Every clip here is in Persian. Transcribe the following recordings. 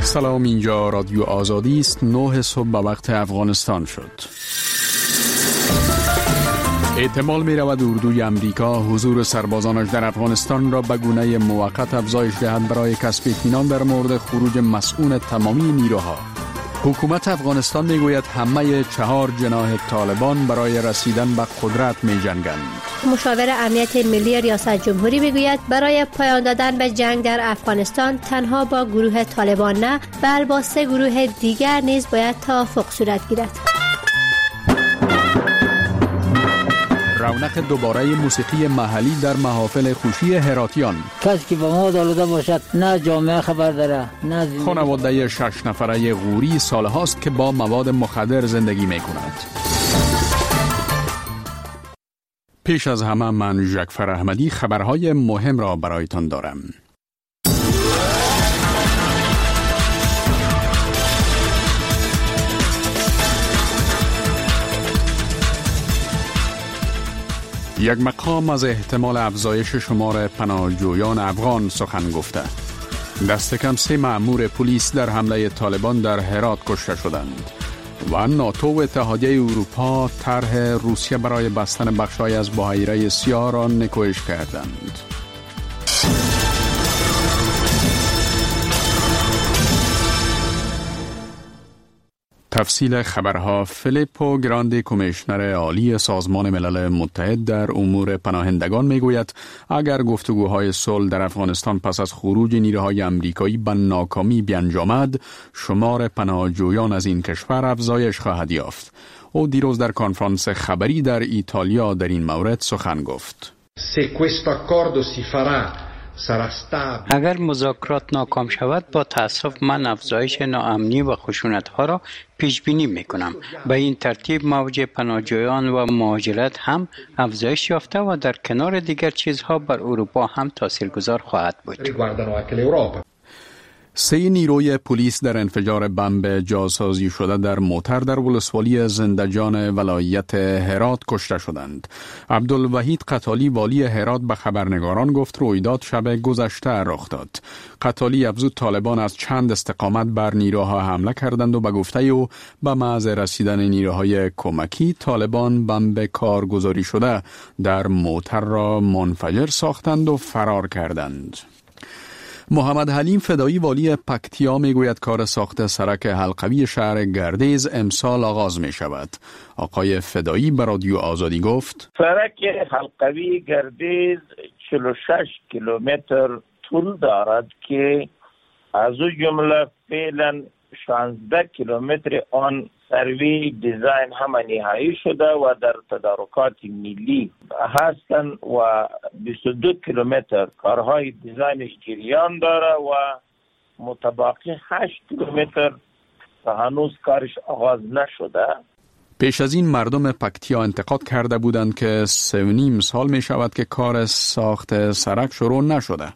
سلام، اینجا رادیو آزادی است. 9 صبح به وقت افغانستان شد. احتمال می رود اردوی امریکا حضور سربازانش در افغانستان را به گونه موقت افزایش دهد برای کسب اطمینان در مورد خروج مسئول تمامی نیروها. حکومت افغانستان می گوید همه 4 جناح طالبان برای رسیدن به قدرت می جنگند. مشاور امنیت ملی ریاست جمهوری می گوید برای پایان دادن به جنگ در افغانستان تنها با گروه طالبان نه، بل با 3 گروه دیگر نیز باید توافق صورت گیرد. رونق دوباره موسیقی محلی در محافل خوشی هراتیان. کسی که با ما آلوده باشد نه جامعه خبر داره نه زندگی. خانواده 6 نفره غوری سالهاست که با مواد مخدر زندگی می کند. پیش از همه من جعفر احمدی خبرهای مهم را برایتان دارم. یک مقام از احتمال افزایش شمار پناهجویان افغان سخن گفته. دست کم 3 مأمور پلیس در حمله طالبان در هرات کشته شدند. و ناتو و اتحادیه اروپا طرح روسیه برای بستن بخش‌های از بحیره سیاه را نکوهش کردند. تفصیل خبرها. فیلیپو گراندی، کمیشنر عالی سازمان ملل متحد در امور پناهندگان میگوید اگر گفتگوهای صلح در افغانستان پس از خروج نیروهای آمریکایی به ناکامی بیانجامد، شمار پناهجویان از این کشور افزایش خواهد یافت. او دیروز در کنفرانس خبری در ایتالیا در این مورد سخن گفت. اگر مذاکرات ناکام شود، با تأسف من افزایش ناامنی و خشونت‌ها را پیش بینی می‌کنم. به این ترتیب موج پناهجویان و مهاجرت هم افزایش یافته و در کنار دیگر چیزها بر اروپا هم تاثیرگذار خواهد بود. 3 نیروی پلیس در انفجار بمب جاسازی شده در موتر در ولسوالی زندجان ولایت هرات کشته شدند. عبدالوحید قتالی، والی هرات، به خبرنگاران گفت رویداد شب گذشته رخ داد. قتالی افزود طالبان از چند استقامت بر نیروها حمله کردند و به گفته او به محض رسیدن نیروهای کمکی طالبان بمب کارگزاری شده در موتر را منفجر ساختند و فرار کردند. محمد حلیم فدایی، والی پکتیا، میگوید کار ساخت سرک حلقوی شهر گردیز امسال آغاز می شود. آقای فدایی به رادیو آزادی گفت سرک حلقوی گردیز 46 کیلومتر طول دارد که از او جمله فعلا 16 کیلومتر آن سروی دیزاین هم نهایی شده و در تدارکات ملی هستند و 22 کیلومتر کارهای دیزاینش جریان داره و متبقی 8 کیلومتر هنوز کارش آغاز نشده. پیش از این مردم پکتیا انتقاد کرده بودند که 3.5 سال می شود که کار ساخت سرک شروع نشده.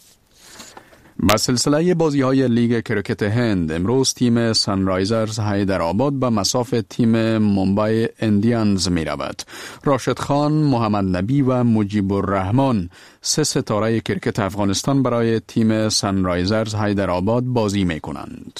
با سلسله بازی‌های لیگ کرکت هند، امروز تیم سانرایزرز حیدرآباد به مصاف تیم ممبای اندیانز می رود. راشد خان، محمد نبی و مجیب الرحمن 3 ستاره کرکت افغانستان برای تیم سانرایزرز حیدرآباد بازی می کنند.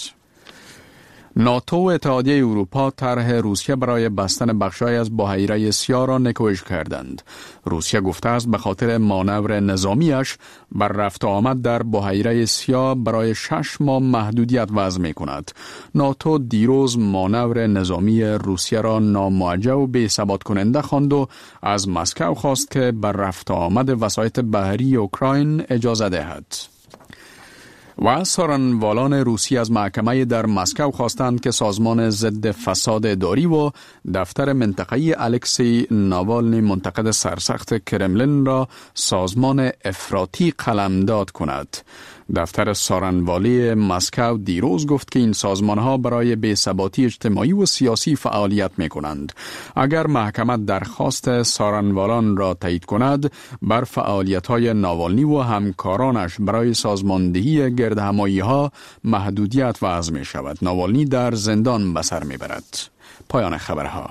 ناتو و اتحادیه اروپا طرح روسیه برای بستن بخش‌های از بحیره سیاه را نکوهش کردند. روسیه گفته است به خاطر مانور نظامیش بر رفت و آمد در بحیره سیاه برای 6 ماه محدودیت وضع می‌کند. ناتو دیروز مانور نظامی روسیه را ناموجه و بی‌ثبات کننده خواند و از مسکو خواست که بر رفت و آمد وسایط بحری اوکراین اجازه دهد. و سارنوالان روسی از محکمه در مسکو خواستند که سازمان ضد فساد اداری و دفتر منطقه‌ای الکسی ناوالنی منتقد سرسخت کرملین را سازمان افراطی قلمداد کند. دفتر سارنوالی مسکو دیروز گفت که این سازمان‌ها برای بی‌ثباتی اجتماعی و سیاسی فعالیت می‌کنند. اگر محکمه درخواست سارنوالان را تایید کند، بر فعالیت‌های ناوالنی و همکارانش برای سازماندهی گردهمایی‌ها محدودیت وضع می‌شود. ناوالنی در زندان به سر می‌برد. پایان خبرها.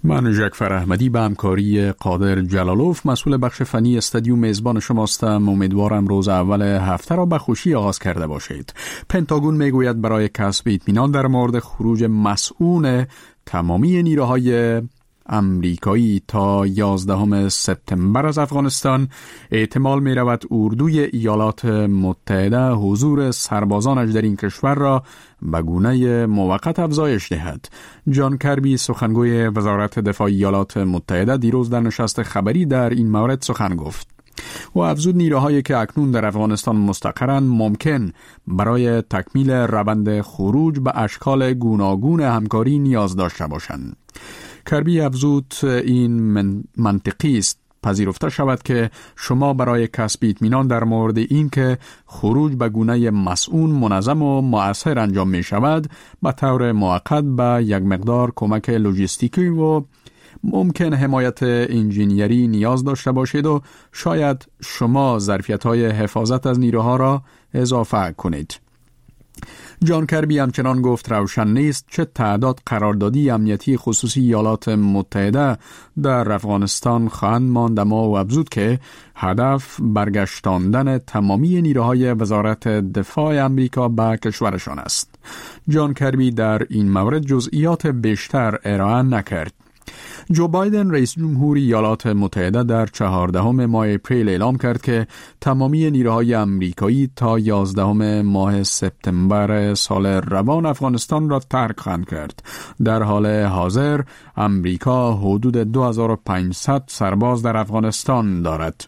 من جعفر احمدی به همکاری قادر جلالوف مسئول بخش فنی استادیو میزبان شماستم. امیدوارم روز اول هفته را به خوشی آغاز کرده باشید. پنتاگون میگوید برای کسب اطمینان در مورد خروج مسئول تمامی نیروهای امریکایی تا 11 سپتامبر از افغانستان احتمال می رود اردوی ایالات متحده حضور سربازانش در این کشور را به گونه موقت افزایش دهد. جان کربی سخنگوی وزارت دفاع ایالات متحده دیروز در نشست خبری در این مورد سخن گفت. و افزود نیروهایی که اکنون در افغانستان مستقرند ممکن برای تکمیل روند خروج به اشکال گوناگون همکاری نیاز داشته باشند. کربی افزود این منطقی است پذیرفته شود که شما برای کسب اطمینان در مورد این که خروج به گونه مسئول منظم و مؤثر انجام می شود به طور موقت به یک مقدار کمک لوجستیکی و ممکن حمایت انجینیری نیاز داشته باشید و شاید شما ظرفیت‌های حفاظت از نیروها را اضافه کنید. جان کربی همچنان گفت روشن نیست چه تعداد قراردادی امنیتی خصوصی ایالات متحده در افغانستان خواهند ماند، اما و افزود که هدف برگشتاندن تمامی نیروهای وزارت دفاع امریکا به کشورشان است. جان کربی در این مورد جزئیات بیشتر ارائه نکرد. جو بایدن رئیس جمهور ایالات متحده در 14 ماه اپریل اعلام کرد که تمامی نیروهای امریکایی تا 11 ماه سپتامبر سال روان افغانستان را ترک خواهند کرد. در حال حاضر امریکا حدود 2500 سرباز در افغانستان دارد.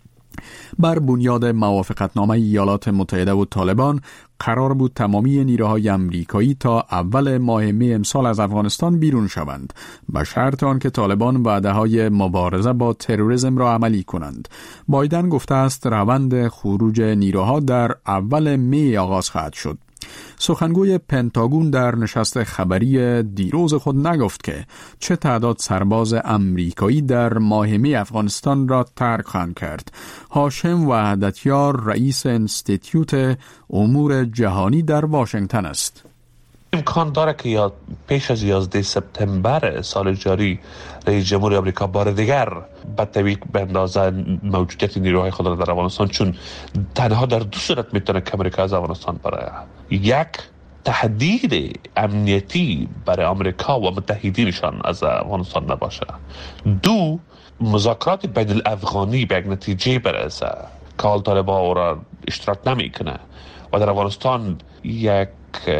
بر بنیاد موافقتنامه ایالات متحده و طالبان قرار بود تمامی نیروهای امریکایی تا اول ماه می امسال از افغانستان بیرون شوند به شرط آنکه طالبان وعده‌های مبارزه با تروریسم را عملی کنند. بایدن گفته است روند خروج نیروها در اول می آغاز خواهد شد. سخنگوی پنتاگون در نشست خبری دیروز خود نگفت که چه تعداد سرباز امریکایی در ماه می افغانستان را ترک خواهند کرد. هاشم وحدتیار رئیس انستیتیوت امور جهانی در واشنگتن است. امکان داره که پیش از 11 سپتامبر سال جاری رئیس جمهور آمریکا بار دیگر به تعویق بندازه موجودیت نیروهای خود را در افغانستان، چون تنها در دو صورت میتونه که آمریکا از افغانستان بره: یک، تهدید امنیتی برای آمریکا و متحدینشان از افغانستان نباشه; دو، مذاکرات بین الافغانی به یک نتیجه برسه که حال طالبان او را اشتراک نمیکنه و در افغانستان یک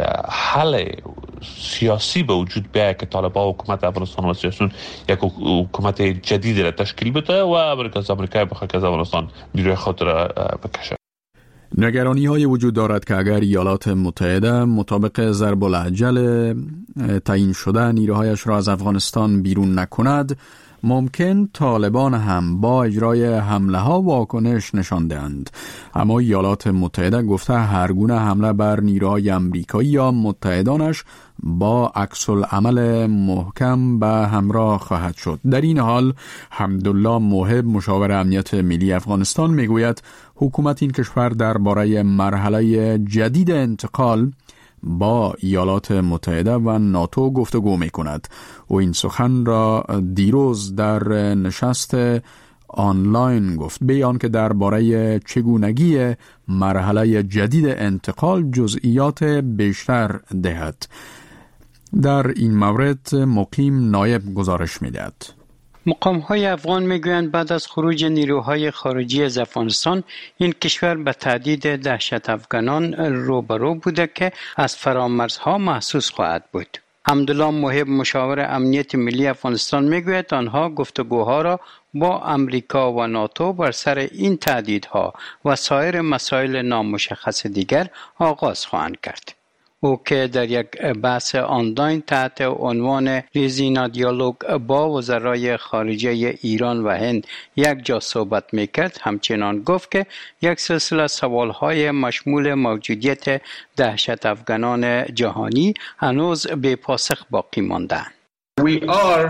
حل سیاسی به وجود بیاید که طالبان حکومت افغانستان و سیاسیون یک حکومت جدید را تشکیل بده و امریکا بخواد که از افغانستان نیروی خود را بکشه. نگرانی های وجود دارد که اگر ایالات متحده مطابق ضرب الاجل تعیین شده نیروهایش را از افغانستان بیرون نکند، ممکن طالبان هم با اجرای حمله ها واکنش نشان دهند. اما ایالات متحده گفته هر گونه حمله بر نیروهای امریکایی یا متحدانش با عکس العمل محکم به همراه خواهد شد. در این حال حمدالله موهب مشاور امنیت ملی افغانستان میگوید حکومت این کشور درباره مرحله جدید انتقال با ایالات متحده و ناتو گفتگو می کند. و این سخن را دیروز در نشست آنلاین گفت، بیان که درباره چگونگی مرحله جدید انتقال جزئیات بیشتر دهد. در این مورد مقیم نایب گزارش می دهد. مقام‌های افغان میگویند بعد از خروج نیروهای خارجی از افغانستان این کشور به تهدید دهشت افغانان روبرو بوده که از فرامرزها محسوس خواهد بود. حمدالله موهب مشاور امنیت ملی افغانستان میگوید آنها گفتگوها را با امریکا و ناتو بر سر این تهدیدها و سایر مسائل نامشخص دیگر آغاز خواهند کرد. او که در یک بحث آنلاین تحت عنوان ریزینا دیالوگ با وزرای خارجه ایران و هند یک جا صحبت میکرد، همچنان گفت که یک سلسله سوالهای مشمول موجودیت دهشت افغانان جهانی هنوز بی پاسخ باقی ماندند. We are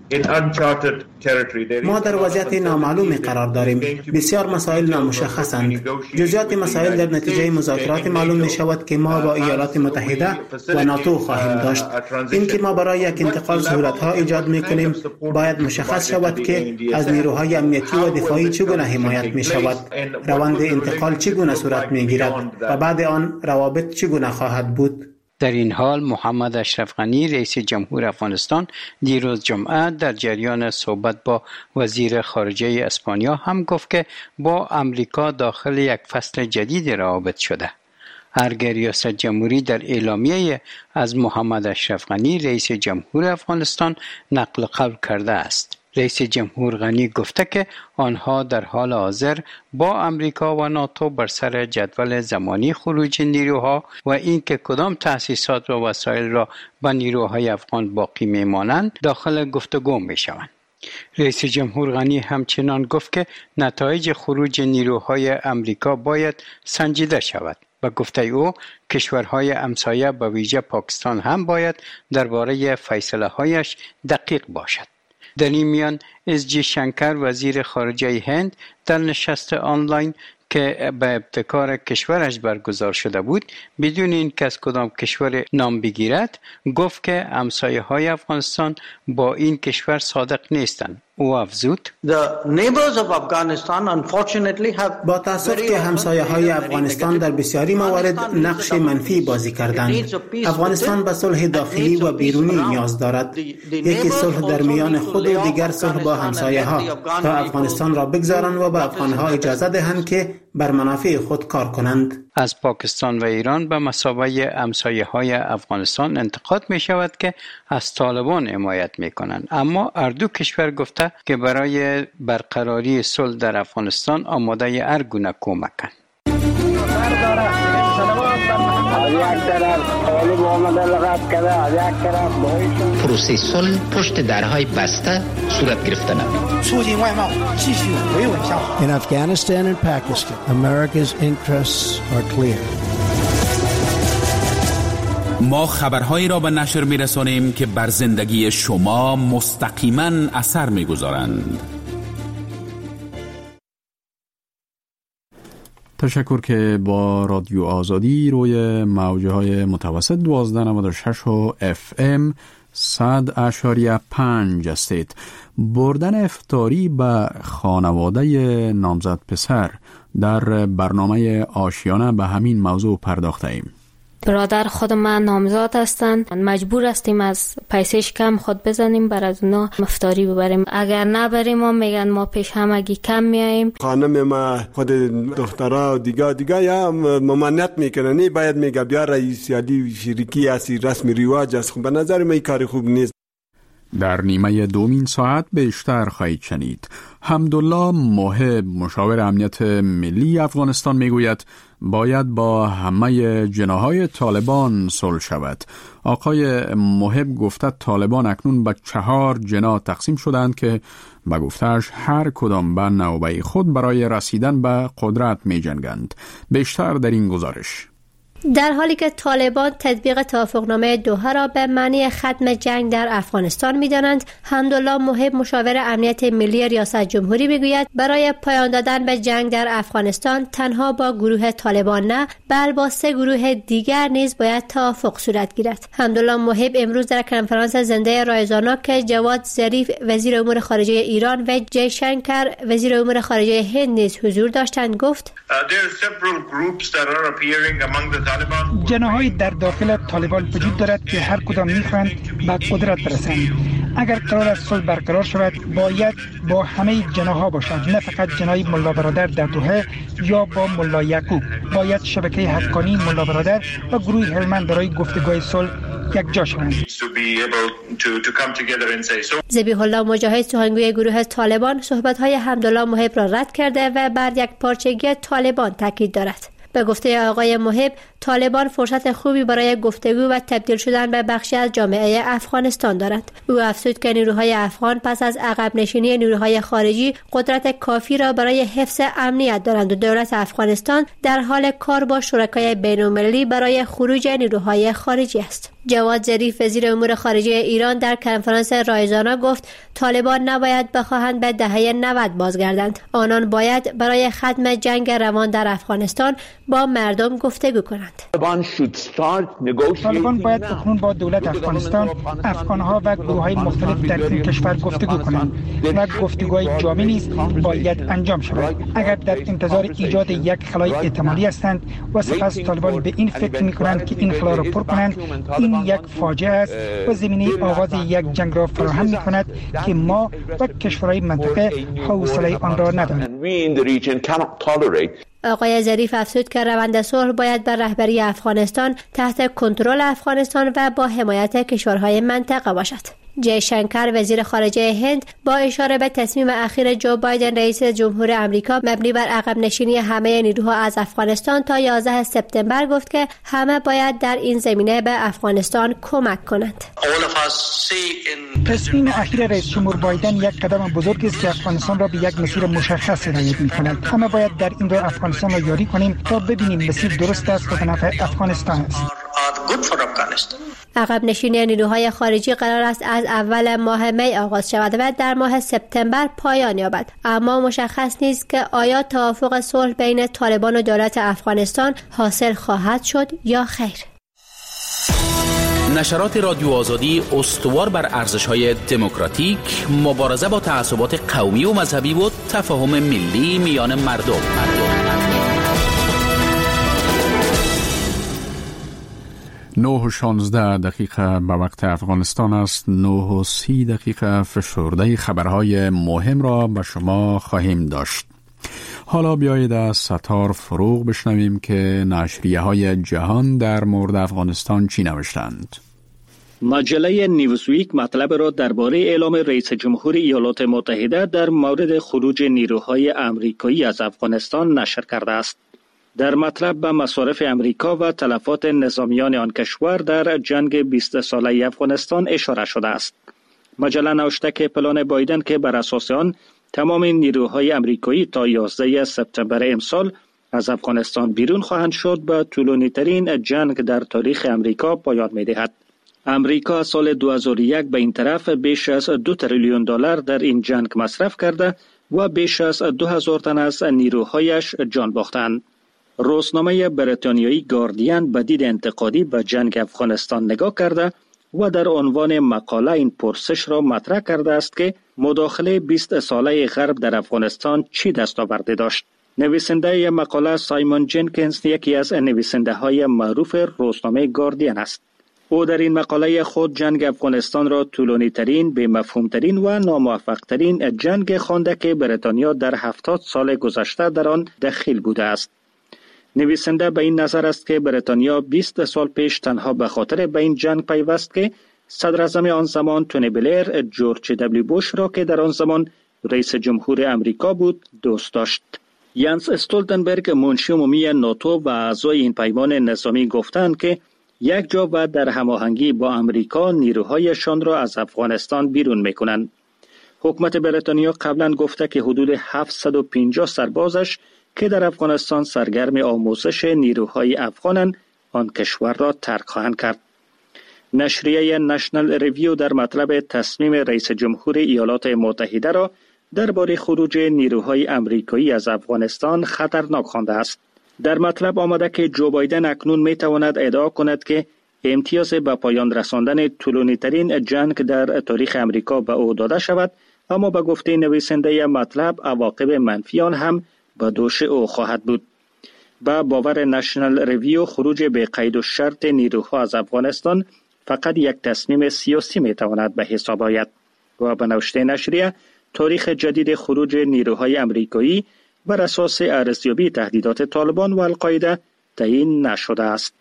ما در وضعیت نامعلومی قرار داریم. بسیار مسائل نامشخصند. جزئیات مسائل در نتیجه مذاکرات معلوم می شود که ما با ایالات متحده و ناتو خواهیم داشت. این که ما برای یک انتقال سهولت‌ها ایجاد می کنیم باید مشخص شود که از نیروهای امنیتی و دفاعی چگونه حمایت می شود، روند انتقال چگونه صورت می گیرد و بعد آن روابط چگونه خواهد بود. در این حال محمد اشرف غنی رئیس جمهور افغانستان دیروز جمعه در جریان صحبت با وزیر خارجه اسپانیا هم گفت که با امریکا داخل یک فصل جدید روابط شده. هرگاه ریاست جمهوری در اعلامیه از محمد اشرف غنی رئیس جمهور افغانستان نقل قول کرده است. رئیس جمهور غنی گفته که آنها در حال حاضر با امریکا و ناتو بر سر جدول زمانی خروج نیروها و اینکه کدام تأسیسات و وسایل را به نیروهای افغان باقی میمانند داخل گفتگو میشوند. رئیس جمهور غنی همچنان گفت که نتایج خروج نیروهای امریکا باید سنجیده شود. و گفته او کشورهای همسایه به ویژه پاکستان هم باید درباره فیصله هایش دقیق باشد. در این میان اس جی شنکر وزیر خارجه هند در نشست آنلاین که به ابتکار کشورش برگزار شده بود بدون اینکه از کدام کشور نام بگیرد گفت که همسایه های افغانستان با این کشور صادق نیستند. او افزود با تأسف که همسایه های افغانستان در بسیاری موارد نقش منفی بازی کردند. افغانستان به صلح داخلی و بیرونی نیاز دارد، یکی صلح در میان خود و دیگر صلح با همسایه ها تا افغانستان را بگذارند و به افغان ها اجازه دهند که بر منافع خود کار کنند. از پاکستان و ایران به مثابه همسایه های افغانستان انتقاد می شود که از طالبان حمایت می کنند، اما هر دو کشور گفته که برای برقراری صلح در افغانستان آماده هر گونه کمکند. پروسه صلح پشت درهای بسته صورت گرفته نمید. In Afghanistan and Pakistan, America's interests are clear. ما خبرهایی را به نشر می‌رسانیم که بر زندگی شما مستقیما اثر می‌گذارند. تشکر که با رادیو آزادی روی موج‌های متوسط 1296 و FM 100.5 هستید. بردن افطاری به خانواده نامزد پسر در برنامه آشیانه به همین موضوع پرداخته ایم. برادر خود من نامزاد هستند، مجبور هستیم از پیسش کم خود بزنیم بر از اونا افطاری ببریم. اگر نبریم ما میگن ما پیش همگی کم میاییم. خانم ما خود دخترها و دیگه یا ممانعت میکنن، باید میگه بیا رئیس علی شریکی هستی، رسم رواج است. خب به نظر من کار خوب نیست. در نیمه دومین ساعت بیشتر خواهید شنید. حمدالله محب مشاور امنیت ملی افغانستان میگوید باید با همه جناحهای طالبان صلح شود. آقای محب گفته طالبان اکنون به 4 جناح تقسیم شدند که به گفتهش هر کدام به نوبه خود برای رسیدن به قدرت می جنگند. بیشتر در این گزارش. در حالی که طالبان تطبیق توافقنامه دوحه را به معنی ختم جنگ در افغانستان می‌دانند، حمدالله محب مشاور امنیت ملی ریاست جمهوری می‌گوید برای پایان دادن به جنگ در افغانستان تنها با گروه طالبان نه، بل با 3 گروه دیگر نیز باید توافق صورت گیرد. حمدالله محب امروز در کنفرانس زنده رایزانا که جواد ظریف وزیر امور خارجه ایران و جی شنکر وزیر امور خارجه هند نیز حضور داشتند گفت جناح‌های در داخل طالبان وجود دارد که هر کدام می‌خواهند به قدرت برسند. اگر قرار است صلح برقرار شود باید با همه جناح‌ها باشد، نه فقط جناح ملا برادر در دوحه یا با ملا یعقوب. باید شبکه حقانی ملا برادر و گروه هلمند برای گفتگوی صلح یک جا شوند. ذبیح الله مجاهد سخنگوی گروه طالبان صحبت‌های حمدالله محب را رد کرده و بر یک پارچگی طالبان تاکید دارد. به گفته آقای محب، طالبان فرصت خوبی برای گفتگو و تبدیل شدن به بخشی از جامعه افغانستان دارد. او افزود که نیروهای افغان پس از عقب نشینی نیروهای خارجی قدرت کافی را برای حفظ امنیت دارند و دولت افغانستان در حال کار با شرکای بین‌المللی برای خروج نیروهای خارجی است. جواد ظریف وزیر امور خارجه ایران در کنفرانس رایزانا گفت طالبان نباید بخواهند به دهه 90 بازگردند. آنان باید برای ختم جنگ روان در افغانستان با مردم گفتگو کنند. طالبان باید اکنون با دولت افغانستان، افغانها و گروه‌های مختلف در این کشور گفتگو کنند و گفتگوهای جامع نیز باید انجام شود. اگر در انتظار ایجاد یک خلای احتمالی هستند و سپس طالبان به این فکر می‌کنند که این خلا را پر کنند، این یک فاجعه است و زمینه آغاز یک جنگ را فراهم می‌کند که ما و کشورهای منطقه حوصله آن را نداریم. آقای ظریف افزود که روند صلح باید بر رهبری افغانستان تحت کنترل افغانستان و با حمایت کشورهای منطقه باشد. جی شنکر وزیر خارجه هند با اشاره به تصمیم اخیر جو بایدن رئیس جمهور آمریکا مبنی بر عقب نشینی همه نیروها از افغانستان تا 11 سپتامبر گفت که همه باید در این زمینه به افغانستان کمک کنند. تصمیم اخیر رئیس جمهور بایدن یک قدم بزرگ است که افغانستان را به یک مسیر مشخص هدایت می‌کند. همه باید در این راه افغانستان را یاری کنیم تا ببینیم مسیر درست است و به نفع افغانستان است. عقب نشینی نیروهای خارجی قرار است از اول ماه می آغاز شود و در ماه سپتامبر پایان یابد، اما مشخص نیست که آیا توافق صلح بین طالبان و دولت افغانستان حاصل خواهد شد یا خیر. نشرات رادیو آزادی استوار بر ارزش‌های دموکراتیک، مبارزه با تعصبات قومی و مذهبی و تفاهم ملی میان مردم. 9:16 به وقت افغانستان است. 9:30 فشرده خبرهای مهم را به شما خواهیم داشت. حالا بیایید از ستار فروغ بشنویم که نشریه های جهان در مورد افغانستان چی نوشتند. مجله نیوزویک مطلب را درباره اعلام رئیس جمهور ایالات متحده در مورد خروج نیروهای آمریکایی از افغانستان نشر کرده است. در مطلب به مصارف امریکا و تلفات نظامیان آن کشور در جنگ 20 ساله افغانستان اشاره شده است. مجله نوشته که پلان بایدن که بر اساس آن تمام نیروهای امریکایی تا 11 سپتامبر امسال از افغانستان بیرون خواهند شد به طولانی‌ترین جنگ در تاریخ امریکا پایان می‌دهد. امریکا سال 2001 به این طرف بیش از $2 تریلیون در این جنگ مصرف کرده و بیش از 2000 تن از نیروهایش جان باختند. روزنامه بریتانیایی گاردین به دید انتقادی به جنگ افغانستان نگاه کرده و در عنوان مقاله این پرسش را مطرح کرده است که مداخله 20 ساله غرب در افغانستان چی دستاوردی داشت. نویسنده مقاله سایمون جنکینز یکی از نویسنده های معروف روزنامه گاردین است. او در این مقاله خود جنگ افغانستان را طولانی ترین، بی مفهوم ترین و ناموفق ترین جنگ خوانده که بریتانیا در 70 سال گذشته در آن دخیل بوده است. نویسنده به این نظر است که بریتانیا 20 سال پیش تنها به خاطر به این جنگ پیوست که صدر اعظم آن زمان تونی بلیر جورج دبلیو بوش را که در آن زمان رئیس جمهور امریکا بود دوست داشت. یانس استولتنبرگ منشی عمومی ناتو و اعضای این پیمان نظامی گفتند که یک جا و در هماهنگی با امریکا نیروهایشان را از افغانستان بیرون میکنند. حکومت بریتانیا قبلا گفته که حدود 750 سربازش که در افغانستان سرگرم آموزش نیروهای افغانند آن کشور را ترک خواهند کرد. نشریه نشنل ریویو در مطلب تصمیم رئیس جمهور ایالات متحده را درباره خروج نیروهای آمریکایی از افغانستان خطرناک خوانده است. در مطلب آمده که جو بایدن اکنون می تواند ادعا کند که امتیاز به پایان رساندن طولانی ترین جنگ در تاریخ امریکا به او داده شود، اما به گفته نویسنده مطلب عواقب منفی آن هم به دوش او خواهد بود. با باور نشنل ریویو خروج به قید و شرط نیروها از افغانستان فقط یک تصمیم سیاسی می تواند به حساب آید و به نوشته نشریه تاریخ جدید خروج نیروهای آمریکایی بر اساس ارزیابی تهدیدات طالبان و القاعده تعیین نشده است.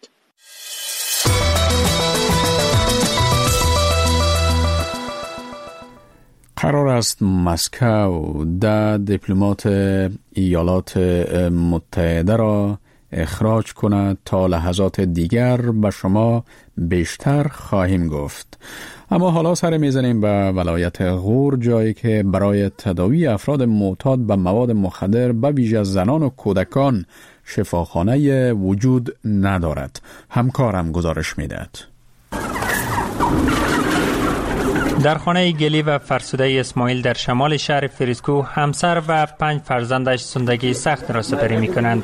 قرار است مسکو 10 دیپلمات ایالات متحده را اخراج کند. تا لحظات دیگر به شما بیشتر خواهیم گفت. اما حالا سر میزنیم به ولایت غور، جایی که برای تداوی افراد معتاد به مواد مخدر به ویژه زنان و کودکان شفاخانه وجود ندارد. همکارم گزارش میدهد. در خانه گلی و فرسوده اسماعیل در شمال شهر فریسکو همسر و 5 فرزندش زندگی سخت را سپری می‌کنند.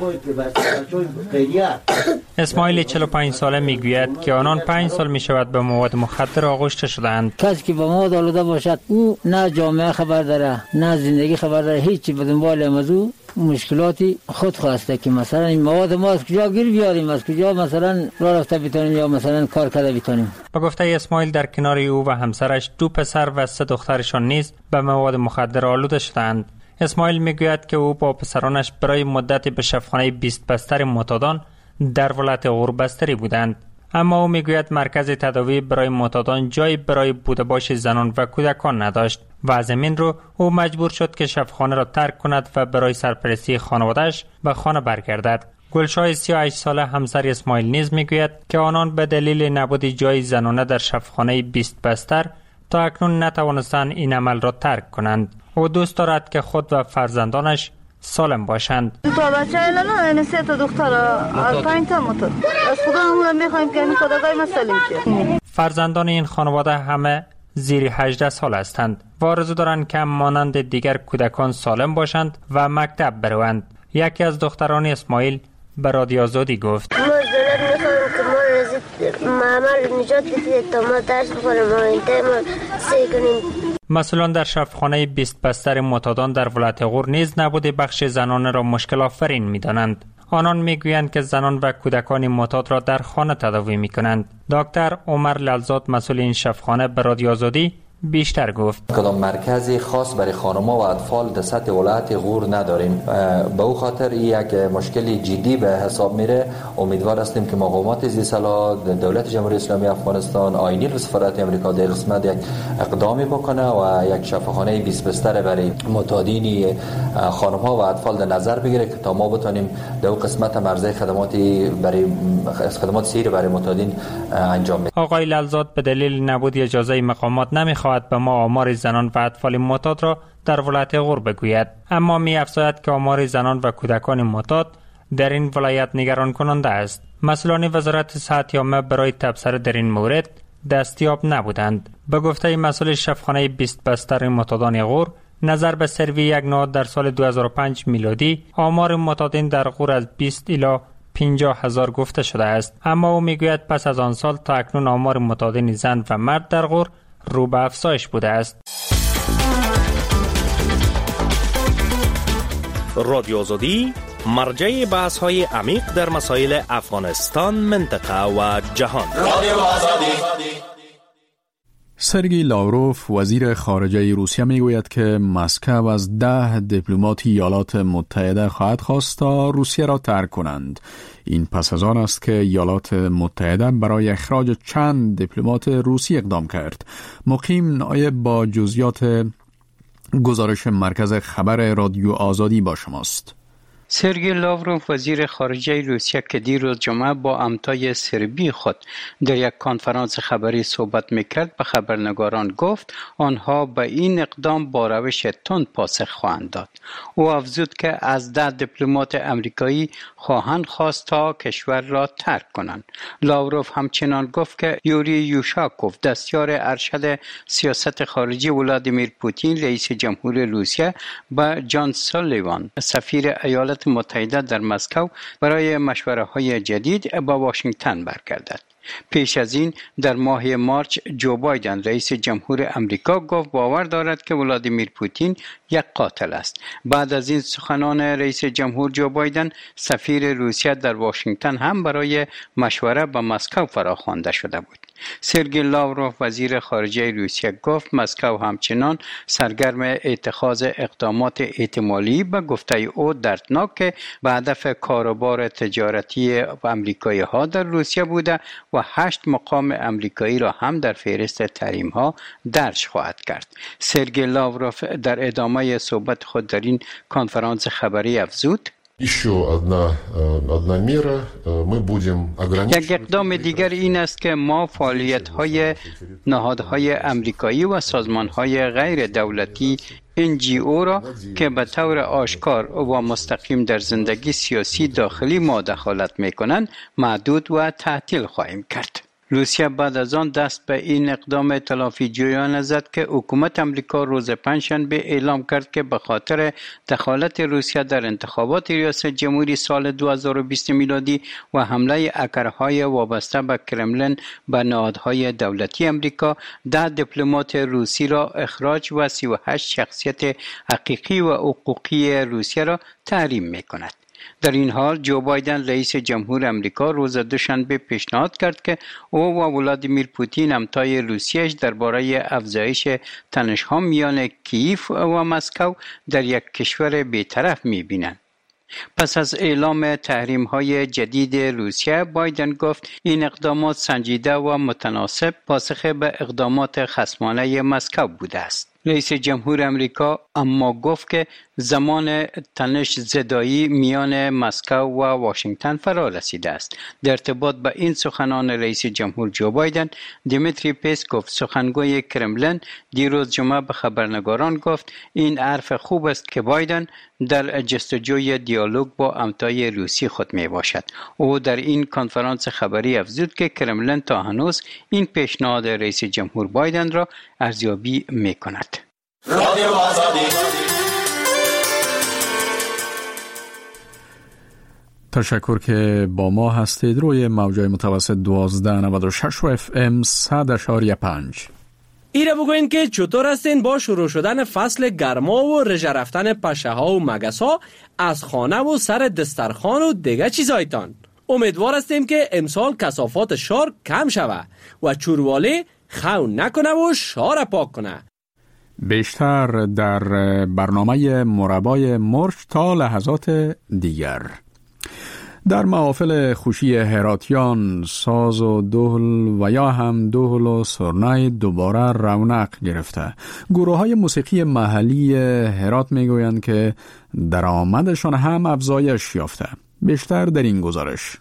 اسماعیل 45 ساله میگوید که آنان 5 سال میشود به مواد مخدر آغشته شدند. کسی که به مواد آلوده باشد او نه جامعه خبر داره نه زندگی خبر داره، هیچی به دنبال موضوع مشکلاتی خود خواسته که مثلا این مواد ما از کجا گیر بیاریم، از کجا مثلا راه رفته بتونیم یا مثلا کار کرده بتونیم. به گفته اسماعیل در کنار او و همسرش 2 پسر و 3 دخترشان نیز به مواد مخدر آلوده شدند. اسماعیل میگوید که او با پسرانش برای مدتی به شفاخانه 20 بستر معتادان در ولایت غور بستری بودند، اما او میگوید مرکز تداوی برای معتادان جایی برای بودباش زنان و کودکان نداشت و از همین رو او مجبور شد که شفاخانه را ترک کند و برای سرپرستی خانواده‌اش به خانه برگردد. گلشاه 38 ساله همسر اسماعیل نیز میگوید که آنان به دلیل نبود جای زنانه در شفاخانه 20 بستر تا اکنون نتوانستند این عمل را ترک کنند. او دوست دارد که خود و فرزندانش سالم باشند. 2 تا بچه الان 3 تا دختر از 5 تا معتاد. از خدا همون میخوایم که این خدای ما سالم شه. فرزندان این خانواده همه زیر 18 سال هستند و آرزو دارند که مانند دیگر کودکان سالم باشند و مکتب بروند. یکی از دختران اسماعیل به رادیو آزادی گفت: ما دولت میخوایم که ما رزید معمل نجات بدید تا ما درس بخوریم و اینطور ما سعی کنیم. مسئولان در شفاخانه 20 بستر معتادان در ولایت غور نیز نبود بخش زنان را مشکل آفرین می‌دانند. آنان میگویند که زنان و کودکان معتاد را در خانه تداوی می‌کنند. دکتر عمر لالزاد مسئول این شفاخانه به رادیو آزادی بیشتر گفت: کدام مرکزی خاص برای خانم‌ها و اطفال در سطح ولایت غور نداریم. به او خاطر یک مشکلی جدی به حساب میره. امیدوار هستیم که مقامات ذی‌صلاح دولت جمهوری اسلامی افغانستان آینی سفارت آمریکا در قسمت یک اقدامی بکنه و یک شفاخانه 20 بستر برای معتادین خانم‌ها و اطفال در نظر بگیره که تا ما بتونیم در اون قسمت مرزه خدماتی برای خدمات سیر برای معتادین انجام بدیم. آقای لالزاد به دلیل نبود اجازه مقامات نمی‌خواهد به ما آمار زنان و اطفال معتاد را در ولایت غور بگوید، اما می‌افزاید که آمار زنان و کودکان معتاد در این ولایت نگران کننده است. مسئولان وزارت صحت عامه برای تبصره در این مورد دستیاب نبودند. به گفته مسئول شفاخانه 20 بستر معتادان غور، نظر به سروی یک نهاد در سال 2005 میلادی آمار معتادین در غور از 20 الی 50,000 گفته شده است، اما او میگوید پس از آن سال تا اکنون آمار معتادین زن و مرد در غور رو به افزایش بوده است. رادیو آزادی مرجع بحث های عمیق در مسائل افغانستان، منطقه و جهان. سرگئی لاوروف وزیر خارجه روسیه میگوید که مسکو از 10 دیپلمات ایالات متحده خواهد خواست تا روسیه را ترک کنند. این پس از آن است که ایالات متحده برای اخراج چند دیپلمات روسی اقدام کرد. مقیم نایب با جزئیات گزارش مرکز خبر رادیو آزادی با شماست. سرگئی لاوروف وزیر خارجه روسیه که دیروز جمعه با همتای سربی خود در یک کنفرانس خبری صحبت میکرد به خبرنگاران گفت آنها به این اقدام با روش تند پاسخ خواهند داد. او افزود که از 10 دیپلمات امریکایی خواهند خواست تا کشور را ترک کنند. لاوروف همچنان گفت که یوری یوشاکوف دستیار ارشد سیاست خارجی ولادیمیر پوتین رئیس جمهور روسیه با جان سالیوان سفیر ایالات متحده در مسکو برای مشوره‌های جدید به واشنگتن برگردد. پیش از این در ماه مارچ جو بایدن رئیس جمهور امریکا گفت باور دارد که ولادیمیر پوتین یک قاتل است. بعد از این سخنان رئیس جمهور جو بایدن سفیر روسیه در واشنگتن هم برای مشوره به مسکو فراخوانده شده بود. سرگئی لاوروف وزیر خارجه روسیه گفت مسکو همچنان سرگرم اتخاذ اقدامات احتمالی به گفته او دردناک به هدف کاروبار تجارتی آمریکایی ها در روسیه بوده و 8 مقام امریکایی را هم در فهرست تحریم ها درج خواهد کرد. سرگئی لاوروف در ادامه صحبت خود در این کنفرانس خبری افزود یک اقدام دیگر این است که ما فعالیت‌های نهادهای امریکایی و سازمان‌های غیر دولتی NGO را که به طور آشکار و مستقیم در زندگی سیاسی داخلی ما دخالت می‌کنند محدود و تعطیل خواهیم کرد. روسیه بعد از آن دست به این اقدام تلافی جویانه زد که حکومت امریکا روز پنجشنبه اعلام کرد که به خاطر دخالت روسیه در انتخابات ریاست جمهوری سال 2020 میلادی و حمله هکرهای وابسته به کرملین به نهادهای دولتی امریکا 10 دیپلمات روسی را اخراج و 38 شخصیت حقیقی و حقوقی روسیه را تحریم می‌کند. در این حال جو بایدن رئیس جمهور امریکا روز دوشنبه پیشنهاد کرد که او و ولادیمیر پوتین همتای روسیه‌اش درباره افزایش تنش‌ها میان کییف و مسکو در یک کشور بی‌طرف می‌بینند. پس از اعلام تحریم‌های جدید روسیه، بایدن گفت این اقدامات سنجیده و متناسب پاسخ به اقدامات خصمانه مسکو بوده است. رئیس جمهور امریکا اما گفت که زمان تنش زدایی میان مسکو و واشنگتن فرا رسیده است. در ارتباط با این سخنان رئیس جمهور جو بایدن، دیمیتری پسکوف سخنگوی کرملین دیروز جمعه به خبرنگاران گفت این حرف خوب است که بایدن در جستجوی دیالوگ با همتای روسی خود می باشد. او در این کنفرانس خبری افزود که کرملین تا هنوز این پیشنهاد رئیس جمهور بایدن را ارزیابی می کند. تشکر که با ما هستید. روی موجای متوسط 1296 و FM 100.5. ایره بگوین که چطور هستین با شروع شدن فصل گرما و رژه رفتن پشه ها و مگس ها از خانه و سر دسترخوان و دیگه چیزایتان. امیدوار هستیم که امسال کثافات شار کم شوه و چوروالی خون نکنه و شار پاک کنه. بیشتر در برنامه مربای مرچ تا لحظات دیگر. در محافل خوشی هراتیان ساز و دهل و یا هم دهل و سرنای دوباره رونق گرفته. گروه های موسیقی محلی هرات میگویند که درآمدشان هم افزایش یافته. بیشتر در این گزارش.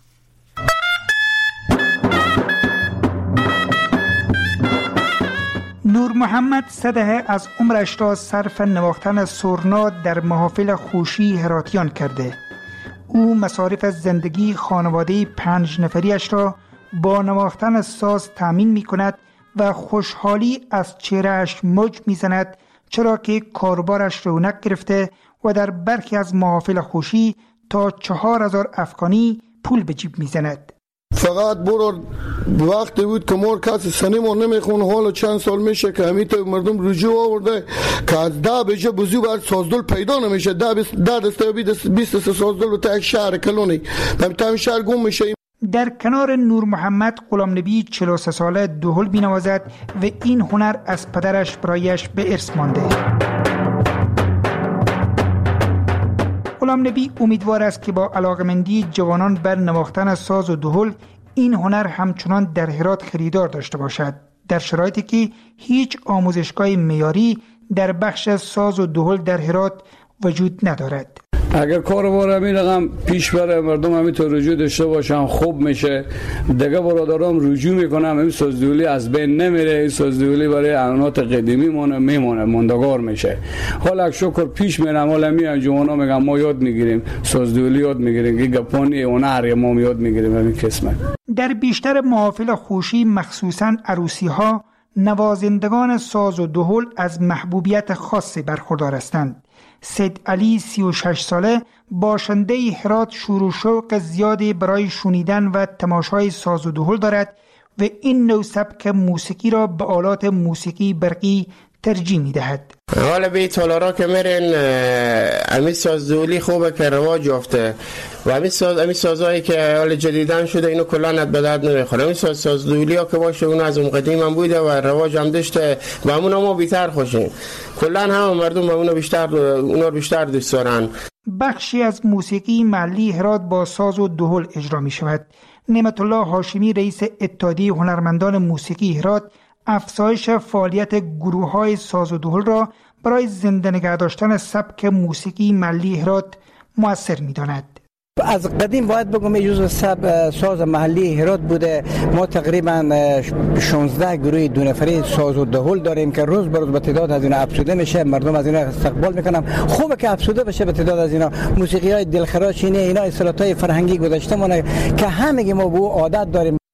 نور محمد 3 دهه از عمرش را صرف نواختن سرنا در محافل خوشی هراتیان کرده. او مصارف زندگی خانواده 5 نفریش را با نواختن ساز تامین می کند و خوشحالی از چهرهش موج می زند، چرا که کاروبارش رونق گرفته و در برخی از محافل خوشی تا 4000 افغانی پول به جیب می زند. فقط برو وقتی بود که مور کسی سنیمون نمیخون، حالا چند سال میشه که همیت مردم رجوع آورده که از 10 بجه بزیو باید سازدل پیدا نمیشه. 10 دسته بید 20 سازدل و تا یک شهر کلونی تا شهر گم میشه. در کنار نور محمد غلام نبی 43 ساله دهل بینوازد و این هنر از پدرش برایش به ارث مانده. غلام نبی امیدوار است که با علاقمندی جوانان بر نواختن ساز و دهل این هنر همچنان در هرات خریدار داشته باشد، در شرایطی که هیچ آموزشگاه معیاری در بخش ساز و دهل در هرات وجود ندارد. اگر کاروبار همین رقم پیش بره، مردم همینطور رجوع داشته باشن، خوب میشه. دیگه برادرام رجوع میکنم، این سازدهلی از بین نمیره. این سازدهلی برای عنعنات قدیمی میمونه، ماندگار میشه. حالا شکر پیش میرم، حالا میان جوانا میگم ما یاد میگیریم، سازدهلی یاد میگیریم، که گپانی هنر ما یاد میگیریم. همین قسمت در بیشتر محافل خوشی مخصوصاً عروسی ها نوازندگان ساز و دهل از محبوبیت خاصی برخوردار هستند. سید علی 36 ساله باشنده هرات شور و شوق زیادی برای شنیدن و تماشای ساز و دهل دارد و این نوع سبک موسیقی را به آلات موسیقی برقی ترجیح می‌دهد. غالبی تالارا که میرن امی سازدهلی خوبه که رواج یافته و امی سازهایی که حال جدیدن شده اینو کلا به درد نمیخوره. امی سازدهلی ها که باشه اون از اون قدیم هم بوده و رواج هم داشته و همون ما بیشتر خوشیم. کلا هم مردم اونا بیشتر دوست دارن. بخشی از موسیقی محلی هرات با ساز و دهل اجرا می شود. نعمت الله هاشمی رئیس اتحادیه هنرمندان موسیقی هرات افزایش فعالیت گروه‌های ساز و دهل را برای زنده نگه داشتن سبک موسیقی محلی هرات مؤثر می‌داند. از قدیم باید بگم جزو ساز محلی هرات بوده. ما تقریبا 16 گروه 2 نفره ساز و دهل داریم که روز به روز به تعداد از اینا افزوده میشه. مردم از اینا استقبال میکنن. خوبه که افزوده بشه به تعداد از اینا. موسیقی های دلخراش اینا اصالت‌های فرهنگی گذشته مونه که همگی ما به عادت داریم.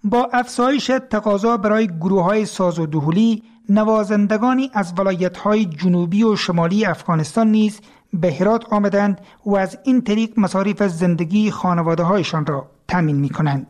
با افزایش تقاضا برای گروه‌های ساز و دهلی، نوازندگانی از ولایت‌های جنوبی و شمالی افغانستان نیز به هرات آمدند و از این طریق مصارف زندگی خانواده‌هایشان را تامین می‌کنند.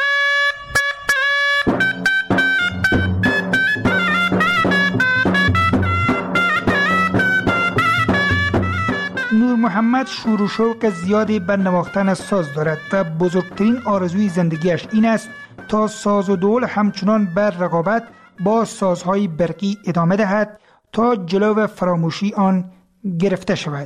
نور محمد شور و شوق زیادی به نواختن ساز دارد و بزرگترین آرزوی زندگیش این است تا ساز و دهل همچنان بر رقابت با سازهای برقی ادامه دهد تا جلو فراموشی آن گرفته شود.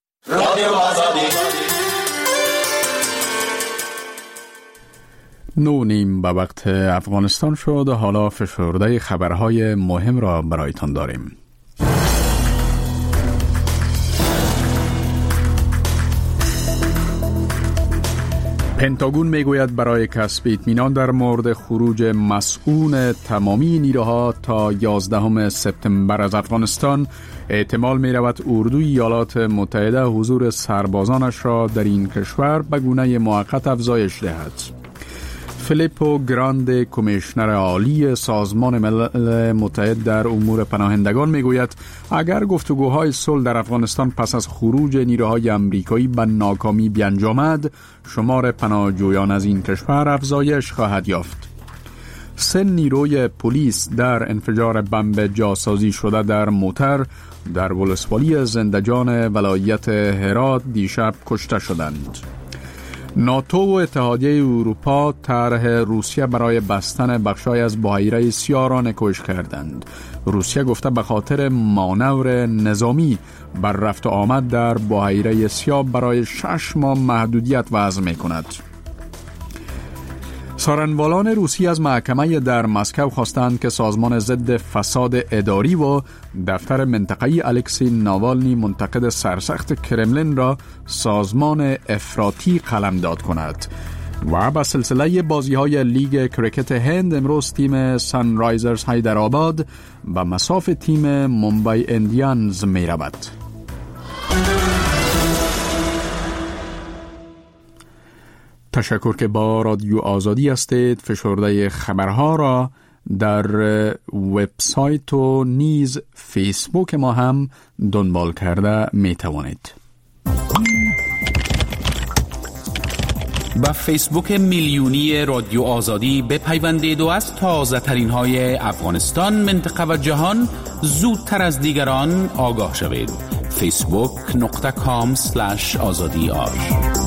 نیم به وقت افغانستان شد. حالا فشرده خبرهای مهم را برایتان داریم. پنتاگون میگوید برای کسب اطمینان در مورد خروج مسئول تمامی نیروها تا 11 سپتامبر از افغانستان، احتمال می رود اردوی ایالات متحده حضور سربازانش را در این کشور به گونه موقت افزایش دهد. فیلیپو گراند، کمیشنر عالی سازمان ملل متحد در امور پناهندگان میگوید اگر گفتگوهای صلح در افغانستان پس از خروج نیروهای امریکایی به ناکامی بیانجامد، شمار پناهجویان از این کشور افزایش خواهد یافت. 3 نیروی پلیس در انفجار بمب جاسازی شده در موتر در ولسوالی زندجان ولایت هرات دیشب کشته شدند. ناتو و اتحادیه اروپا طرح روسیه برای بستن بخشای از بحیره سیاه را نکوش کردند. روسیه گفته به خاطر مانور نظامی بر رفت و آمد در بحیره سیاه برای 6 ماه محدودیت وضع می کند. سارنوالان روسی از محکمه در مسکو خواستند که سازمان ضد فساد اداری و دفتر منطقه‌ای الکسی ناوالنی منتقد سرسخت کرملین را سازمان افراطی قلمداد کند. و به سلسله بازی‌های لیگ کریکت هند امروز تیم سانرایزرز حیدرآباد به مصاف تیم ممبئی اندیانز می رود. تشکر که با رادیو آزادی هستید. فشرده خبرها را در وبسایت و نیز فیسبوک ما هم دنبال کرده می توانید. با فیسبوک میلیونی رادیو آزادی بپیوندید و از تازه ترین های افغانستان، منطقه و جهان زودتر از دیگران آگاه شوید. facebook.com/azadi.ir.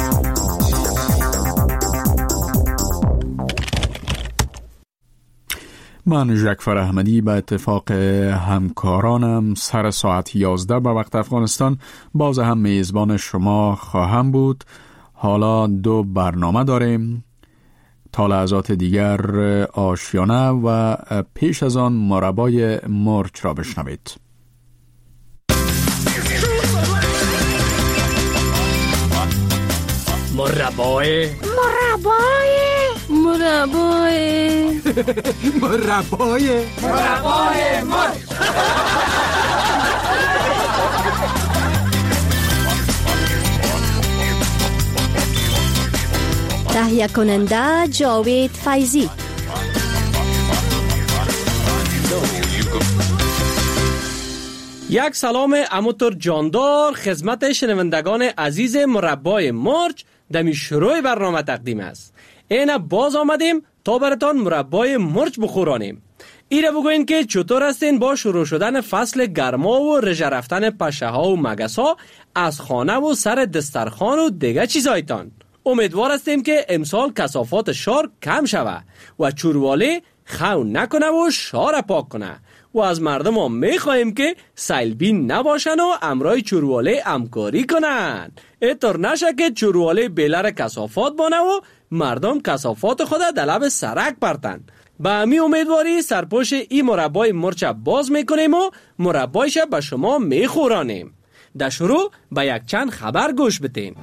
من ژکفر احمدی به اتفاق همکارانم سر ساعت 11 به وقت افغانستان باز هم میزبان شما خواهم بود. حالا 2 برنامه داریم. تا لحظات دیگر آشیانه و پیش از آن مربای مرچ را بشنوید. مربای مرچ. تهیه کننده جاوید فیضی. یک سلام اموتر جاندار خدمت شنوندگان عزیز مربای مرچ دمی شروع برنامه تقدیم است. این باز آمدیم تا براتان مربای مرچ بخورانیم. ایره بگوین که چطور هستین با شروع شدن فصل گرما و رژه رفتن پشه ها و مگس ها از خانه و سر دسترخوان و دیگه چیزایتان. امیدوار هستیم که امسال کثافات شار کم شوه و چوروالی خون نکنه و شار پاک کنه و از مردم هم میخواییم که سیلبین نباشن و امرای چوروالی همکاری کنن. اینطور نشه که چوروالی بیلر کثافات بانه و مردم کثافات خود در لب سرک پرتن. به امی امیدواری سرپوش این مربای مرچ باز میکنیم و مربایش به شما میخورانیم. در شروع به یک چند خبر گوش بتین.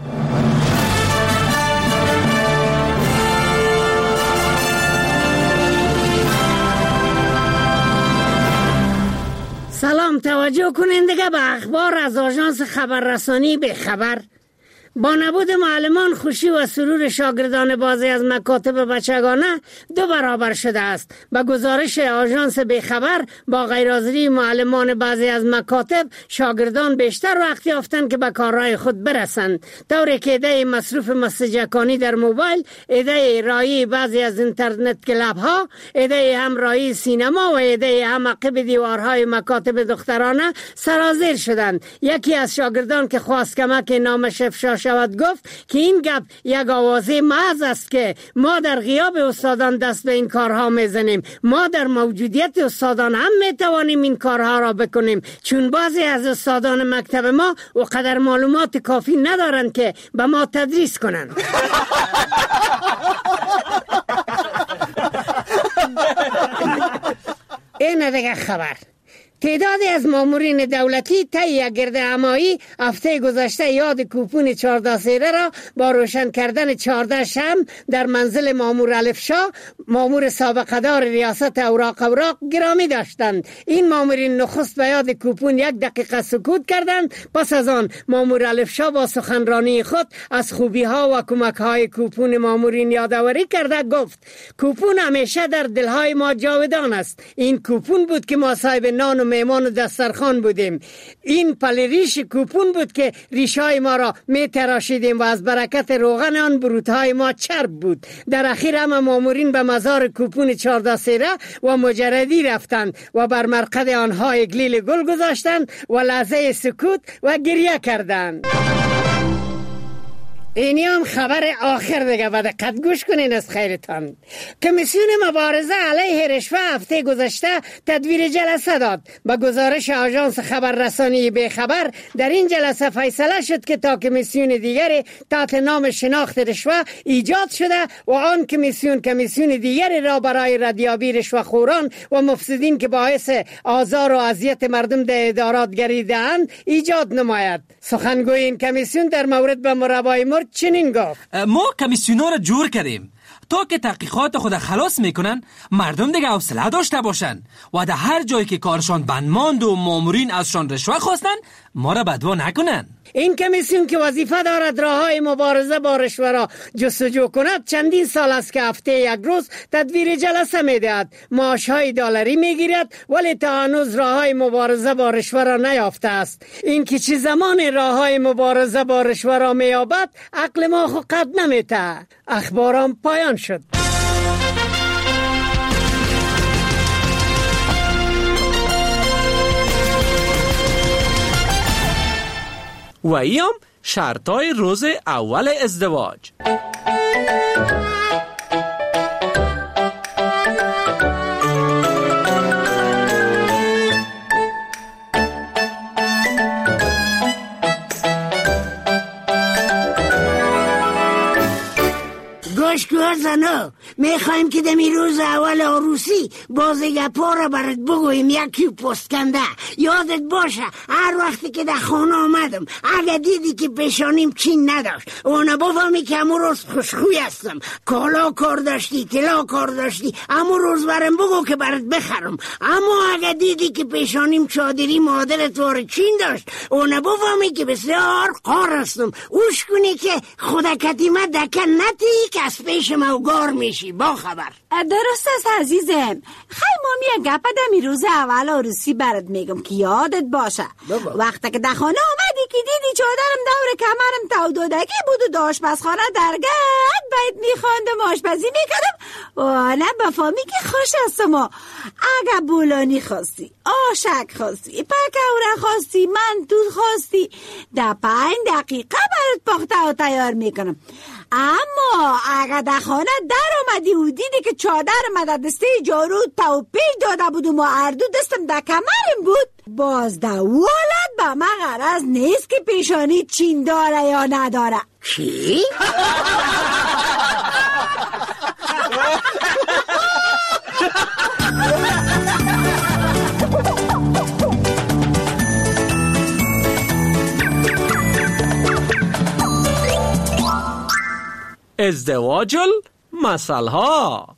سلام، توجه کنین دیگه به اخبار از آژانس خبررسانی به خبر. با نبود معلمان خوشی و سرور شاگردان بعضی از مکاتب بچگانه 2 برابر شده است. به گزارش آژانس بیخبر، با غیرحاضری معلمان بعضی از مکاتب، شاگردان بیشتر وقت یافتند که به کارهای خود برسند، طوری که ایده مصروف مسجکانی در موبایل، ایده رایی بعضی از اینترنت کلاب ها، ایده هم رایی سینما و ایده هم عقب دیوارهای مکاتب دخترانه سرازیر شدند. یکی از شاگردان که خواست کمک نامش افشا شود گفت که این گپ یک آوازه محض است که ما در غیاب استادان دست به این کارها میزنیم. ما در موجودیت استادان هم میتوانیم این کارها را بکنیم، چون بعضی از استادان مکتب ما و قدر معلومات کافی ندارند که به ما تدریس کنند. این دیگه خبر. تعدادی از مامورین دولتی طی یک گردهمایی هفته گذشته یاد کوپون 14 سیره را با روشن کردن 14 شمع در منزل مامور الفشا، مامور سابقه دار ریاست اوراق گرامی داشتند. این مامورین نخست به یاد کوپون 1 دقیقه سکوت کردند. پس از آن مامور الفشا با سخنرانی خود از خوبی ها و کمک های کوپون مامورین یادآوری کرده گفت کوپون همیشه در دلهای ما جاودان است. این کوپون بود که ما صاحب نان و میمان و دسترخوان بودیم. این پلریش کوپون بود که ریشای ما را می تراشیدیم و از برکت روغن آن بروتهای ما چرب بود. در اخیر هم مامورین به مزار کوپون 14 سیره و مجردی رفتند و بر مرقد آنها اگلیل گل گذاشتند و لحظه سکوت و گریه کردند. اینی هم خبر آخر دیگه، به دقت گوش کنین از خیرتان. کمیسیون مبارزه علیه رشوه هفته گذشته تدویر جلسه داد. با گزارش آژانس خبررسانی بیخبر، در این جلسه فیصله شد که تا کمیسیون دیگری تحت نام شناخت رشوه ایجاد شده و آن کمیسیون دیگری را برای ردیابی رشوه‌خوران و مفسدین که باعث آزار و اذیت مردم در ادارات گردیده‌اند ایجاد نماید. سخنگوی این کمیسیون در مورد به مربای مرد چنین گفت: ما کمیسیونا را جور کردیم تا که تحقیقات خود خلاص میکنن، مردم دیگه حوصله داشته باشن و در هر جایی که کارشان بند ماند و مامورین ازشان رشوه خواستن ما را بدوا نکنن. این کمیسیون که وظیفه دارد راههای مبارزه با رشوه را جستجو کند چندین سال است که هفته 1 روز تدویر جلسه میدهد. معاشهای دلاری میگیرد ولی تا هنوز راههای مبارزه با رشوه را نیافته است. این که چه زمان راههای مبارزه با رشوه را مییابد عقل ما خود قد نمیته. اخبارم پایان شد. و ایام شرطای روز اول ازدواج. گوش زنو، میخوایم که دمی روز اول عروسی بازگپا را برات بگویم. یکی پستکنده یادت باشه هر وقتی که در خانه آمدم اگه دیدی که پیشانیم چین نداشت اونو بفهمی که امو روز خوشخوی هستم، کالا کار داشتی، طلا کار داشتی، امو روز برم بگو که برات بخرم. اما اگه دیدی که پیشانیم چادری مادرت وار چین داشت اونو بفهمی که بسیار قار هستم. اوش کنی که خدا کتیمه دکن نتی که از پیش موگار میشی. با خبر درست است عزیزم. خیلی مامی گپ دمی روز اول عروسی برات میگم که یادت باشه وقتی که در خانه آمدی که دیدی چادرم دور کمرم تا دودگی بود و آشپزخانه درگرد بیت میخواندم آشپزی میکردم و نه بفهمی که خوش هستم. اگه بولانی خواستی، آشک خواستی، پکوره خواستی، منتو خواستی، در 5 دقیقه برات پخته و تیار میکنم. اما اگه در خانه در آمدی و دیدی که چادر مدر دسته جارو تا پی داده بود و ما اردو دستم در کمرم بود، باز در ولد به من غرض نیست که پیشانی چین داره یا نداره. چی؟ ازدواج المثل‌ها.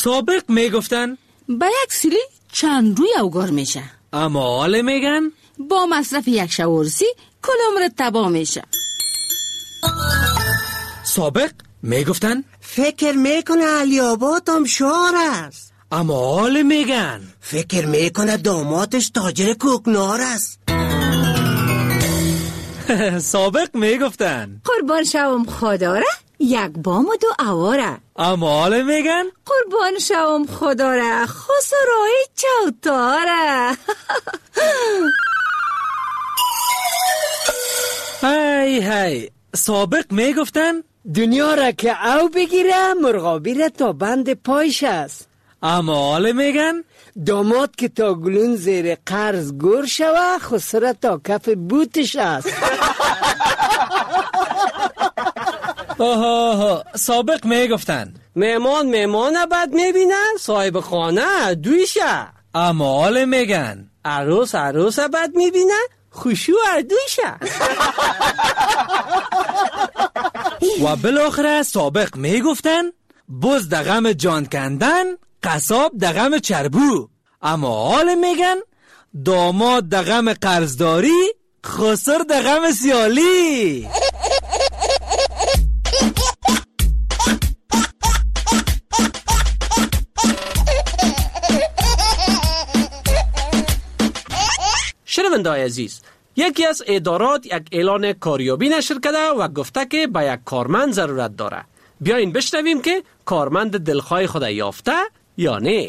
سابق میگفتن با یک سیلی چند روی اوگار میشه، اما حال میگن با مصرف یک شورسی کل عمرت تباه میشه. سابق میگفتن فکر میکنه علی آباد هم شعر است، اما حال میگن فکر میکنه دامادش تاجر کوکنار است. سابق میگفتن قربان شوم خدا را یک بام و 2 اواره، اما حال میگن قربان شوم خدا را خسرای چوتاره. هی سابق میگفتن دنیا را که او بگیره مرغابی را تا بند پایش است، اما حال میگن داماد که تا گلون زیر قرض گور شوه خسره تا کف بوتش است. آها سابق میگفتن مهمان بد میبینه صاحب خانه دویشه، اما حال میگن عروس بد میبینه خوشو اردویشه. و بالاخره سابق میگفتن بز دغم جان کندن قصاب دغم چربو، اما حال میگن داماد دغم قرضداری خسر دغم سیالی. شنونده‌های عزیز، یکی از ادارات یک اعلان کاریابی نشر کرده و گفته که به یک کارمند ضرورت داره. بیاین بشنویم که کارمند دلخواه خود یافته یا نه.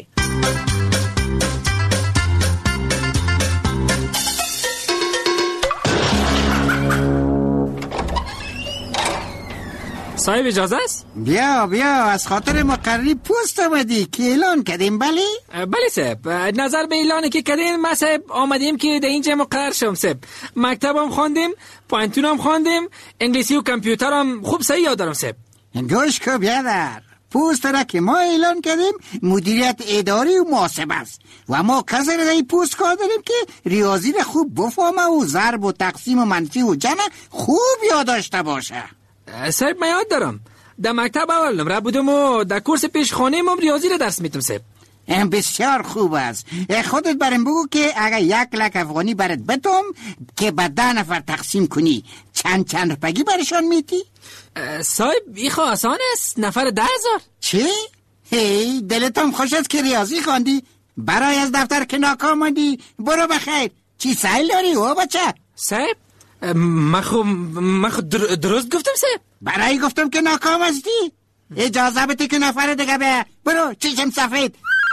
صاحب اجازه است؟ بیا از خاطر مقرری پست آمدی که اعلان کردیم؟ بله صاحب، نظر به اعلانی که کردیم ما صاحب آمدیم که در اینجا مقرر شم صاحب. مکتبم خواندیم، پانتونم خواندیم، انگلیسی و کامپیوترم خوب صحیح یاد دارم صاحب. گوش کو بیادر، پست را که ما اعلان کردیم مدیریت اداری و محاسبه است و ما کسی را در این پست کار داریم که ریاضی را خوب بفهمه و ضرب و تقسیم و منفی و جمع خوب یاد داشته باشه. صاحب من یاد دارم، در مکتب اول نمره بودم و در کورس پیش خانه ما ریاضی را درس میتم صاحب. بسیار خوب است. خودت برام بگو که اگر 1,00,000 افغانی برات بدم که به 10 نفر تقسیم کنی چند روپیگی برشان میتی؟ صاحب ایخو آسان است، نفر 10,000. چی؟ هی دلتم خوش است که ریاضی خواندی، برای از دفتر که ناکام آمدی. برو بخیر. چی سایل داری او بچه؟ صاحب من خود درست گفتم صاحب. برای گفتم که ناکام هستی. اجازه بده که نفر دیگه به. برو چشم سفید.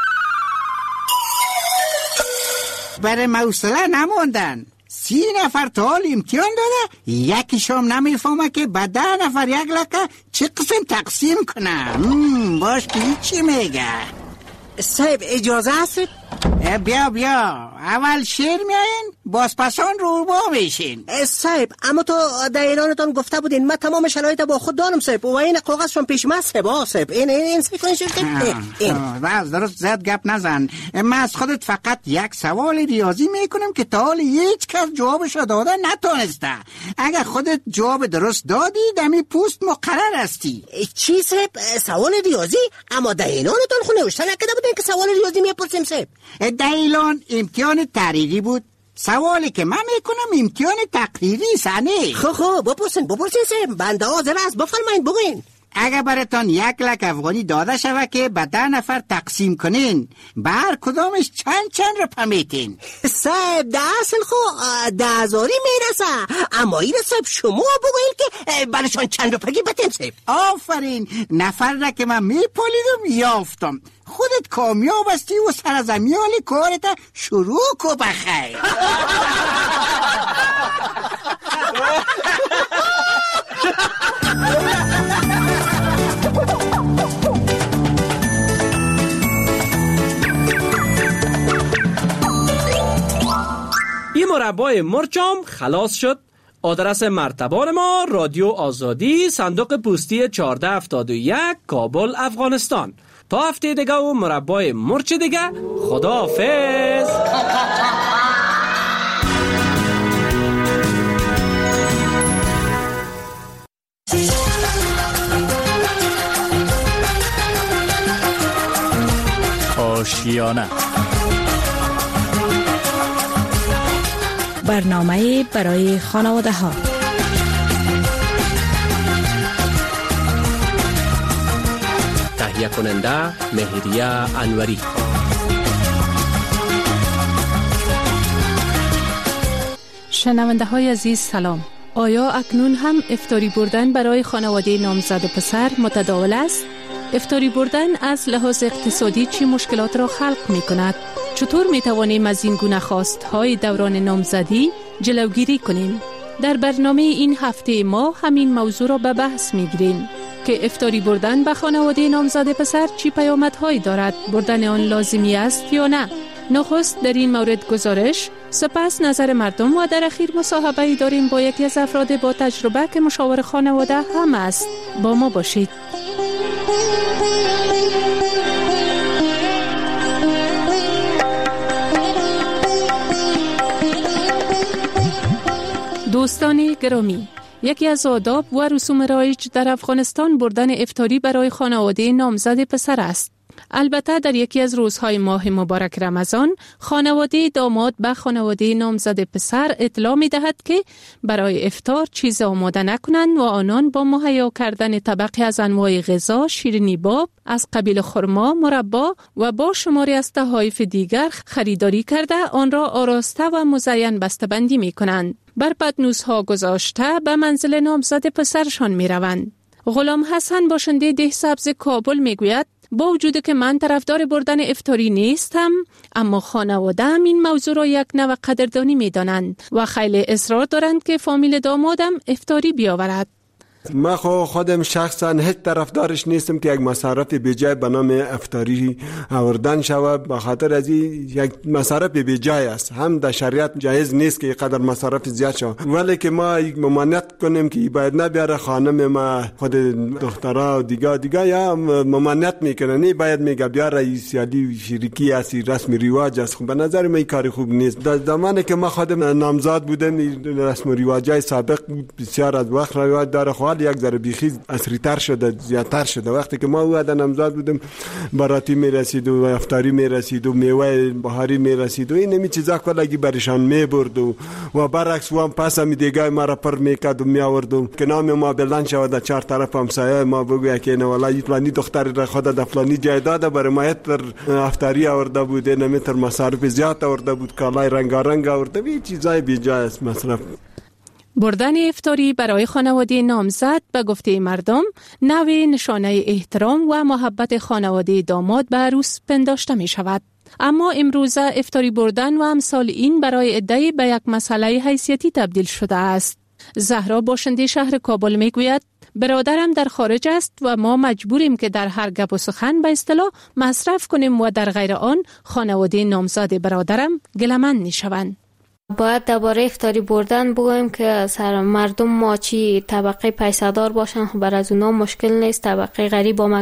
برای موصله نموندن. 30 نفر تا حال امتحان داده، یکیشم نمیفهمه که به 10 نفر 1,00,000 چه قسم تقسیم کنم. باش که چی میگه؟ صاحب اجازه هست؟ بیا اول شیر میاین باز پسان رو با میشین. صاحب اما تو در اعلانتان گفته بودین من تمام شرایط با خود دارم صاحب و این کاغذشون پیش من صاحب. این سیکنش باز درست زیاد گپ نزن. من از خودت فقط یک سوال ریاضی میکنم که تا حال هیچ کس جوابش داده نتونسته. اگر خودت جواب درست دادی دمی پوست مقرر هستی. چی صاحب؟ سوال ریاضی؟ اما در اعلانتان خود نوشته نکرده بودین که سوال ریاضی میپرسیم صاحب. در اعلان امتحان تحریری بود. سوالی که من میکنم امتحان تقریری سنه. خب بپرسین صاحب. بنده حاضر است، بفرمایید بگوین. اگر براتان 1,00,000 افغانی داده شود که به 10 نفر تقسیم کنین، به هر کدامش چند رو میتین؟ صاحب در اصل خو 10,000 میرسه، اما این صاحب شما بگوین که برشان چند رو پگی بتین صاحب. آفرین، نفر را که من میپالیدم یافتم. خودت کامیاب هستی و سرزمیال کارت شروع کو بخیر. این مربای مرچم خلاص شد. آدرس مرتبان ما رادیو آزادی، صندوق پستی 1471 کابل افغانستان. تا هفته دیگه و مربای مرچ دیگه. خداحافظ. آشیانه. برنامه برای خانواده ها. تهیه کننده مهریه انوری. شنونده های عزیز سلام. آیا اکنون هم افطاری بردن برای خانواده نامزد پسر متداول است؟ افطاری بردن از لحاظ اقتصادی چه مشکلات را خلق می کند؟ چطور می توانیم از این گونه خواست‌های دوران نامزدی جلوگیری کنیم؟ در برنامه این هفته ما همین موضوع را به بحث می گیریم که افطاری بردن به خانواده نامزد پسر چی پیامدهایی دارد؟ بردن آن لازمی است یا نه؟ نخست در این مورد گزارش، سپس نظر مردم و در اخیر مصاحبه‌ای داریم با یکی از افراد با تجربه که مشاور خانواده هم است. با ما باشید. دوستان گرامی، یکی از آداب و رسوم رایج در افغانستان بردن افطاری برای خانواده نامزد پسر است. البته در یکی از روزهای ماه مبارک رمضان، خانواده داماد به خانواده نامزد پسر اطلاع می دهد که برای افطار چیز آماده نکنند و آنان با مهیا کردن طبقی از انواع غذا، شیرینی باب از قبیل خرما، مربا و با شماری از تحائف دیگر خریداری کرده آن را آراسته و مزین بسته‌بندی می کنند. بر پتنوس‌ها گذاشته به منزل نامزد پسرشان می روند. غلام حسن باشنده ده سبز کابل می گوید با وجود که من طرفدار بردن افطاری نیستم، اما خانواده‌ام این موضوع را یک نوع قدردانی می دانند و خیلی اصرار دارند که فامیل دامادم افطاری بیاورد. من خودم شخصا هیچ طرفدارش نیستم که یک مصرف بیجای به نام افطاری آوردن شود، به خاطر از یک مصرف بیجای است. هم در شریعت جایز نیست که قدر مصرف زیاد شود، ولی که ما ممانعت کنیم که باید نبیاره خانم ما، خود دخترها و دیگه یا ممانعت میکنن، نه باید میگه بیاره سیالی شریکی است، رسم رواج است. به نظر من این کار خوب نیست. در زمانی که ما خودم نامزاد بودم رسم رواجای سابق بسیار از وقت رواج داره، یک ذره بیخی عصری‌تر شده، زیادتر شده. وقتی که ما اومده نامزاد بودیم باراتی میرسید و افطاری میرسید و میوه بهاری میرسید و این نمی چیزا کلگی برشان میبرد و برعکس و هم پس هم دیگه ما را پر میکرد و میآورد که نام ما بلند شود در چهار طرف همسایه ما بگوید که نه والله فلانی دختر را خود در فلانی جای داده برای ما تر افطاری آورده بود، نمیتر مصارف زیاد آورده بود، کالای رنگارنگ آورده بود. چیزای بیجای است مصرف. بردن افطاری برای خانواده نامزد به گفته مردم نوع نشانه احترام و محبت خانواده داماد به عروس پنداشته می شود. اما امروزه افطاری بردن و امثال این برای عده‌ای به یک مسئله حیثیتی تبدیل شده است. زهرا باشنده شهر کابل می گوید برادرم در خارج است و ما مجبوریم که در هر گپ و سخن به اصطلاح مصرف کنیم و در غیر آن خانواده نامزد برادرم گله‌مند می شوند. باید درباره افطاری بردن بگویم که مردم ما چی طبقه پیسه‌دار باشن، خب بر از اونا مشکل نیست، طبقه غریب